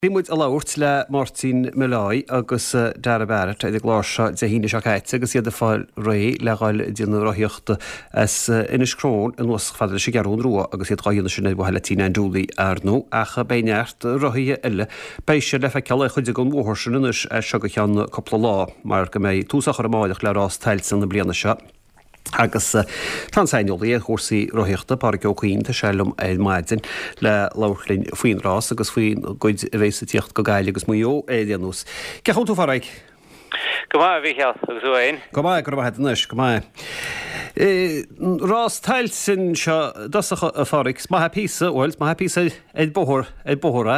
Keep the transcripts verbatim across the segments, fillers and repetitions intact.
Bhímuid a labhairt le Martin Mulloy agus Dara Barrett ag gláise de híine seáite agus iad a fáil ré le gáil díana roiíochta as inis crón an nuas fadidir sé gearún rua agus iad gáíonna sinna bhile tína an dúlaí ar nó acha béneart roií eile béise le feiceala chuide go mórsin inis se go chean coppla lá mar go méid túsachar máideach le rás teilsan na bliana se. Agus tan sainolaí a chósaí roiíochta par geochaín tá selum é maidin le láirlinn faoin rás agus faoin goid a bhééis tíocht go gaiile agus muo é déanús. Ceachún tú farraig? Go maith bhícheall agus uain. Go maith gur bhaid inis, go maith. Rás teilsin seo dosacha a farraig, maithe písa bhfuil, maithe písa ag bóthir ag bóthra.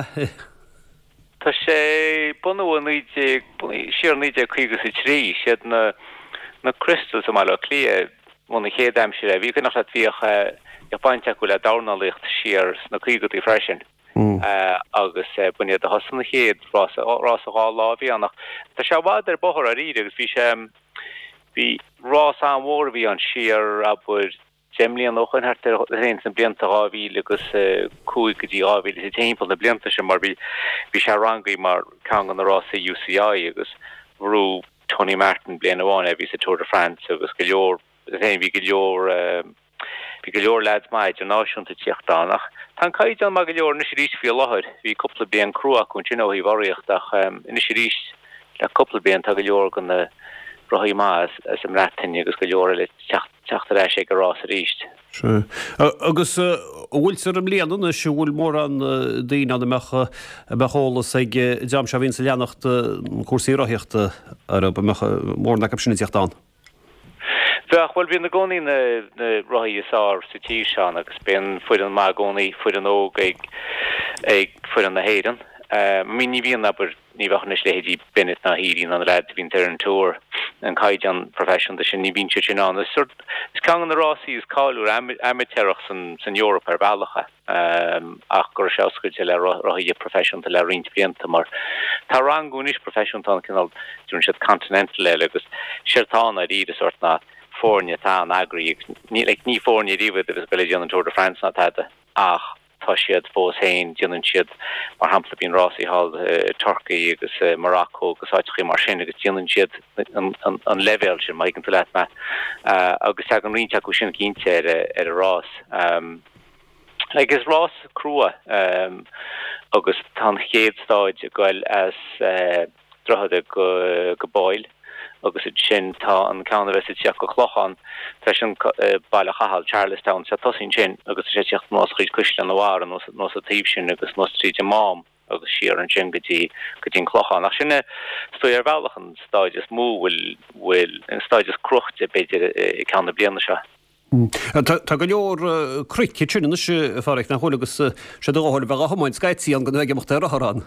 Tá sé bunúin níide siar níide chuigus i trí siad na na crystal som ala clia mona chéad amsir a bhí nach le bhíoch Japáinte go le darnalaíocht siar na chuigad i freisin agus buine a hosan na chéad rás a gá lá bhí annach. Tá se bhád ar bothir a ríide agus bhí sé bhí rás an mhór bhí an siar a bud gemlíon ochan hart hén san blianta gáhíle agus cúig go dtí gáhíle sé timppla na blianta sem mar bhí bhí se rangaí mar can an na rás a U C I agus rú Tony Martin blian aháin a ví a Tour de France agus go leor vi go leor vi go leor lads maid an náisiúnta tíochtánach. Tá caiid an mag go leor na sé rís fi láthir, hí coppla blian cruach chun sin óí bharíochtach ina sé rís le coppla blian tá go leor gan na roií más sem ratain agus go leor le teachtar éis sé go rás a ríist. Agus bhfuil ar an léanana se bhfuil mór an daoine an mecha beálas ag deam se bhín sa leannacht cuasaí roiíochta ar mór na sinna tíochtán. Bheach bhfuil bhíon na gcónaí na roií isá sa tí seán agus bíon fuidir an má gcónaí fuidir an óg ag ag fuidir an na héireann. Mí ní bhíon aber ní bhechan is lehéadí binit na hírín an lead bhín ar an túr an caiid an profession de sin ní bhín sin an. Is can an na rásí is cáilú amateurach san san Europa ar bhealacha ach gur seoscail le roií profession le rint blianta mar tá rangúnis profession tá cinál dún siad continental le agus siirtána ríad a sort na fórne tá an agrií ní le ní fórne ríomh agus beile an Tour de France na táide ach tá siad fós hain déanann siad mar hampla bíon rásí hall Turkey agus Morocco agus áitichaí mar sin agus déanann siad an level sin maigh an leit me agus ag an rinte go sin cínte ar a rás. Agus rás crua agus tá chéad stáid goil as drochada go go báil agus sin tá an University go chlochan tá sin bailile chahall Charlestown sa tosin sin agus sé teocht nás chuid cuisle nóhar nó a tíb sin agus nó tríide mám agus siar an sin gotí gotín chlochan nach sinne stoi ar bhealachan stáidir mú bhfuil bhfuil an stáidir crucht a beidir i can na bliana se. Tá go leor cruic sinna se fáric na hólagus se dóáil bhe hamáin scaití an go bheith mocht ar arán.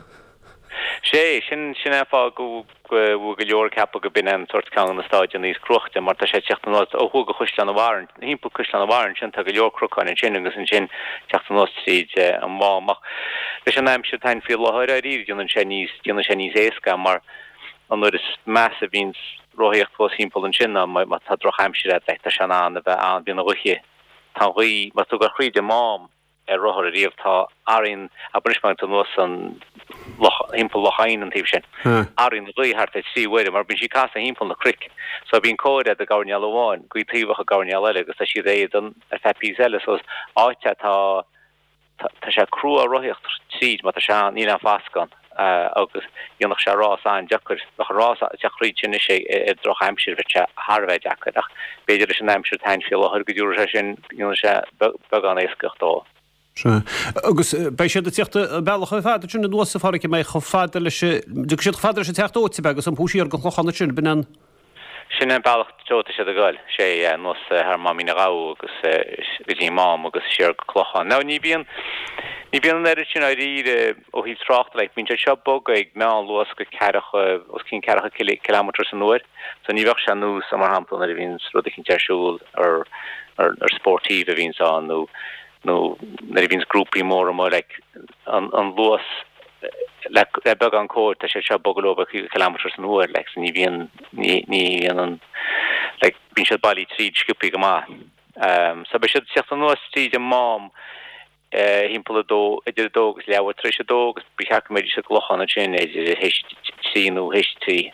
sé sin sin fá go bhú go leor cappa go bin an sort can na stáid an níos cruchte mar tá sé teachta nó ó thu go chuisle an bhhain hímpla chuisle an bhhain sin tá go leor cruáin an sin agus an sin teachta nó tríd an máach leis an aimim se tain fi lethir a ríd dúna sé níos dúna sé níos éasca mar an nuair is measa víns roiíocht fós hímpla an sinna má tá droch aimimsir a leita se an a bheith an bína ruchi tá chuí mar tú go chríide mám ar rothir a riomh tá arin a bunismang an nuas an hímpel lochain an tíb sin. Arin ruí hart a síhide, mar bin si cas a hímpel na cric, so bín cóide a ganeal bháin, gui tíbach a ganeal eile, agus a si réad an a fepí eile, so áite tá tá sé cruú a roiíocht tríd, má tá se ní an fáscan agus dionach se rás an deachar nach rás teachríd sin sé i droch aimimsir bheit se Harveh deachar ach beidir is an aimimsir tain fi lethir go dúra sé sin se bag an éisceachtá. Agus bei sé tíochtta bailcha fáidir sinna nuasa fárici mé cho fáidir lei sé fáidir sé techt óti agus an púsíar go chochanna sin bin sin an bailcht teota sé a gáil sé nó ar má mína rá agus gotí mám agus siar go chlochan. Ná ní bíon ní bíon an sin a ríide ó hí trácht le mín se bog ag me luas go cecha os cín cecha kilometr an nuair, so ní bheh se nús am mar hampla a víns rud cinn teisiúil ar ar sportíh a víns an nó no na víns grúpi mór am like an an luas le le bag an cóir tá sé se bogol over kilometers an uair like ní bhíon ní ní an like bín se bailí tríd sciúpi go má um so be sé techt an nuas tríd a mám hímpla dó idir dógus leabhar trí sé dógus bícheach méidir se glochanna sin idir heisttíú heisttí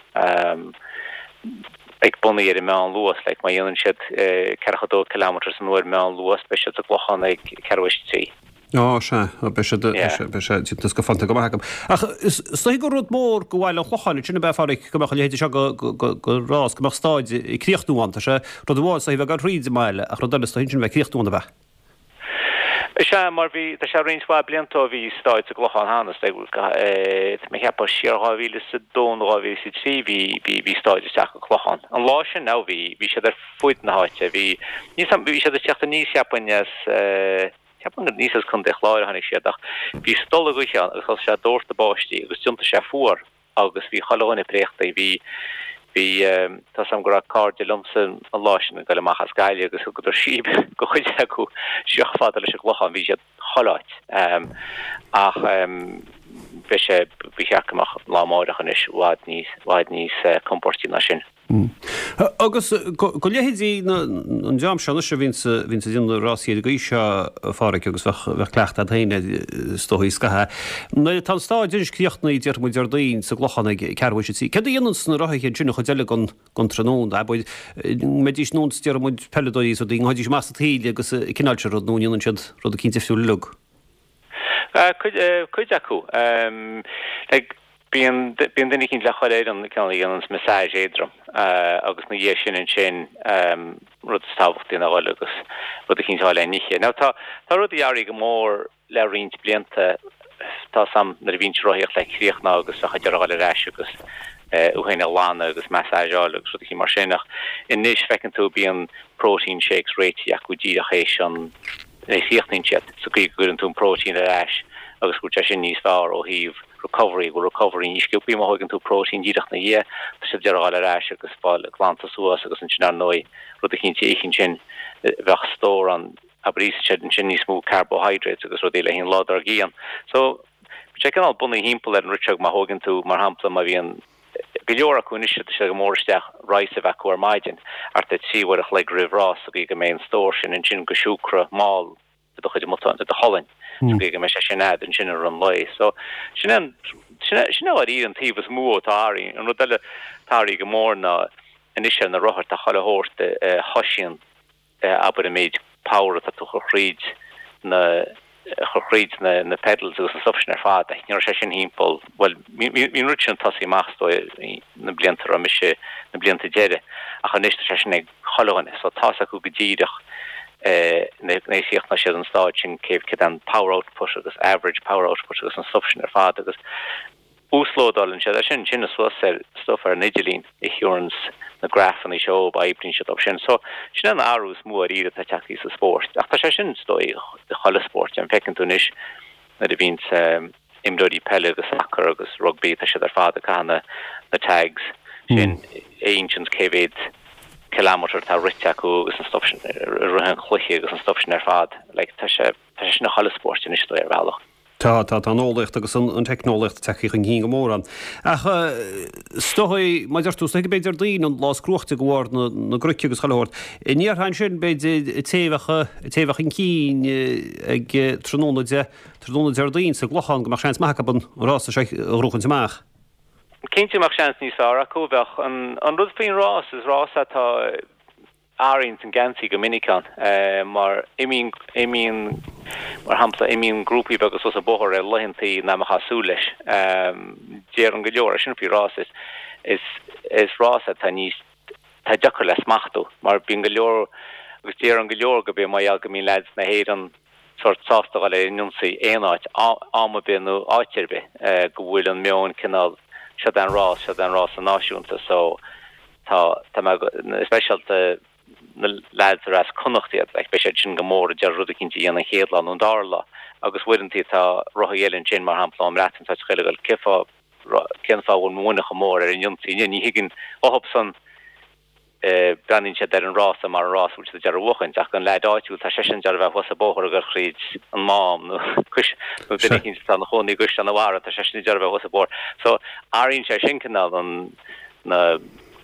ag bunaí ar me an luas, le mai dhéanann siad ceachadó kilometers an uair me an luas be se a glochanna ag ceirhaisttí. á se be go fanta go maigem. Ach sta go rud mór go bhhail an chlochainú sinna befarig go le héidir se go rás goach stáid i críochtúanta se rud bháil sa bheith gan ríide meile a rudal hin sin bheith críochtúna bheith. Se mar bhí tá sé rinsá bliantá bhí stáid a glochan hánas me hepa siarráhíle sa dónráhí si trí hí hí stáid teach a chlochan. An lá sin ná bhí hí sé ar fuid na háite hí ní bhí sé teachta níos heapainnes Ceapan níos chun de chláir hanig siadach. Bhí stola goichean agus se dúirta báistí agus tiúnta sé fuór agus bhí chaáinna préchta bhí hí tá sam go cáde lumsan an lásin go leachchas gaiile agus go idir síb go chuide acu siochfáda lei se glochan bhí sé choláit ach bhí sé bhícheachach lámáideachan is bháid níos bháid níos comportí na sin. Agus go léhéí an deam se se vín vín dín rásí go se fáric agus bheith clecht a héine stoí scathe. Na tal stáidir críochtna í dear muidir daon sa glochanna ceirhaisi sí. Cad dhéanaan na rathaí dúna chu deile gon trónún a buid medís nó dear muid pedaí so dín hadís meas tíile agus cinálse rud nóíon siad rud a cinnta fiú lug. Cuid acu Bíon duine cinn le choléir an ceanna ans mesáis éadrom agus na dhé sin an sin rud tábhachtí na bhil agus rud a cinntáil niche. Ná tá rud dhearí go mór le rint blianta tá sam na bhín roiíocht le chríochná agus a chaideáil reis agus uhéine lána agus mesáisáil agus rud a mar sinnach. In níos fecinn tú bíon protein shakes réiti acu díad a chééis an éíochtnín siad so go gurn tún protein a reis agus go te sin níos fearr ó híh recovery go recovery ní sciúpi má hagann tú protein díach na dhé tá sé deáil reis agus fáil glanta suas agus an sin nói rud a cinnte écinn sin bheith stór an a brís sin sin ní smú carbohydrates agus rud éile hín lád ar gían. So sé canál buna hímpel an ruteag má hagann tú mar hapla má bhíon go leor acu isise se go mórsteach reis a bheith cuair maidin ar te tíhar a le rihrás a bhí go mé stór sin an sin go siúcra má do chuide mo a Holland. Ge me se sin ad an sinnne an lei. So sin sin a í an tíbas mú táí an ru deile táí go mór na in is na rohart a challe hóirte hoisian aber méid power a tu choríd na choríd na na pedals agus an subsin ar fád ní se sin hímpol well mín ru an tasí mástó na bliantar a mise na blianta deire a chu neiste se sin ag choine so tá acu go ddíireach néíocht na siad an stáid sin céh kid an power output agus average power output agus an subsin ar fád agus úslódal an se sin sin so stuff ar nidgelín i hiúrans na grafan i seo ba iblin si op sin so sin an arús mú ide a teachí sa sport ach tá se sin stoi de cholle sport an fecinn tú isis na de víns imdodí pelle agus soccer agus rugby a si ar fád a chana na tags sin ancients cévéid kilometer tá rite acu agus an stop ruhan chluchi agus an stop ar fad le tá sé na chollesport in istó ar bhealach. Tá tá tá nólacht agus an technólacht teich an hí go mór an. Ach stoí maidir tú ag beidir daon an lás cruachta gohhar na gruici agus chaóirt. I níor hain sin beidir téhacha téhach an cín ag tróna de tróna ar daon sa glochan go mar seans maicha an rásta sé ruchan semach. Keintú mar seans níos á acu bheith an an rud faoin rás is rás atá áirint an gansaí go minicán mar imíon imíon mar hampla imíon grúpaí agus os a bóthir a lehantaí na chasú leis déar an go leor sin fí rás is is is rás atá níos tá deachar le smachtú mar bíon go leor agus déar an go leor go bhí maiall go mín leids na héad an sort sásta le nunsaí éáit áma bénú áitirbe go bhfuil an meón cinál se an rás se an rás an náisiúnta so tá special na lads ras connachtiad like be sin gomór de rud cinnti dhéanana héadlan an darla agus bhuiintí tá roihéelen sin mar hapla am ratin tá chilegal kifa cinfá bhfuil múna gomór ar an jumtí ní higgin óhopsan branin se der an rás a mar rás ú de wochen ach an leid áitiú tá se sin jar bheith was a bóhar gur chríd an mám no kus no dinn an chonig gus an war tá se jar bheith was a bór so arin se sin canal an na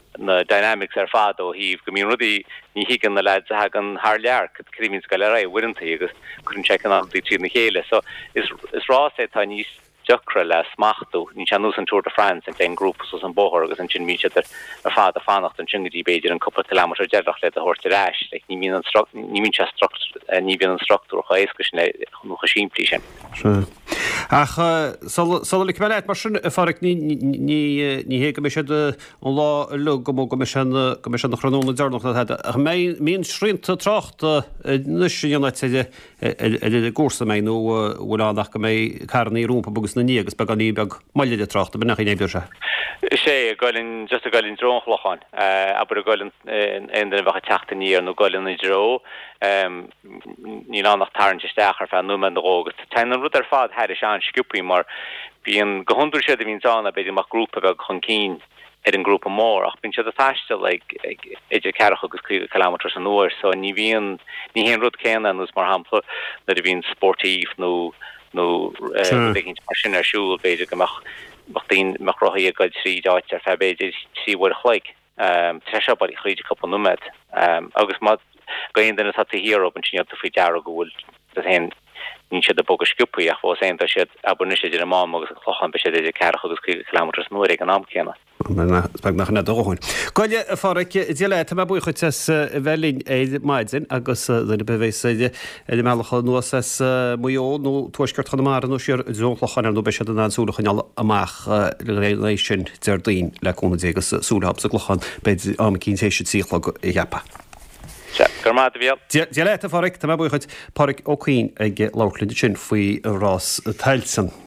na dynamics ar fad ó híh go mín rudí ní higan na leid a an haar lear crimín go le ra wirinta agus chun checkan an tí trí na chéile, so is is rá é tá níos jukra le smachtú ní se nús an Tour de France an klein grúp sos an bóhar agus an sin mí ar fad a fannacht an tsingadí beidir an couple kilometer deadach le a horte reis, ní mín an struct ní mín se struct ní bí an structúr cha éisgus le nu chasíimplí sin. Ach sal ik mar sin farrig ní hé go sé an lá lu go go go an chronóna dearnach mé mín srínta tracht nu United gúsa mé nó bhfuil annach go mé carnaí rúmpa bugus na ní agus be gan ní beg maiile tracht a benach éidir se. sé goilin just a goilin dronlochan a a goilin en den bhecha teachta níir nó goilin i dro ní annach tarn stechar fan nu an rógus. Tein an rud ar fad head is an skippi mar bí an gohundú sé a vín anna beidir mar grúpa beg chun cín er an grúpa mór ach bin se a taiste le idir ceach agus clú kilometers an uair, so ní vín ní hen rud céna nus mar hapla na a vín sportív nó nó sin arsúl beidir goach Bachtín meach roií a goid trí dáit ar febéidir síhar chleig tre se bad chríidir cap numed agus má goon den hat hir op an sin fao dear go bhfuil hen ní sé a bog sciúpaí ach fós éanta siad aber nu sé idir má agus chlochan be sé idir ceach agus kilometers nuair ag an am céna. Spe nach net dohain. Goile a far le me buchuit bhelín é maididzin agus lena bevéide é mecha nuas muo nó tuaisgurt chu mar nó sér zolachan nó be se an ansúlachan amach rééis sin deirdaín leúna agus súlahab sa glochan beidir am cín hééis síla i hepa. Di le a farric tá buchuid parric ócín ag láirlinn sin faoi rás teilsan.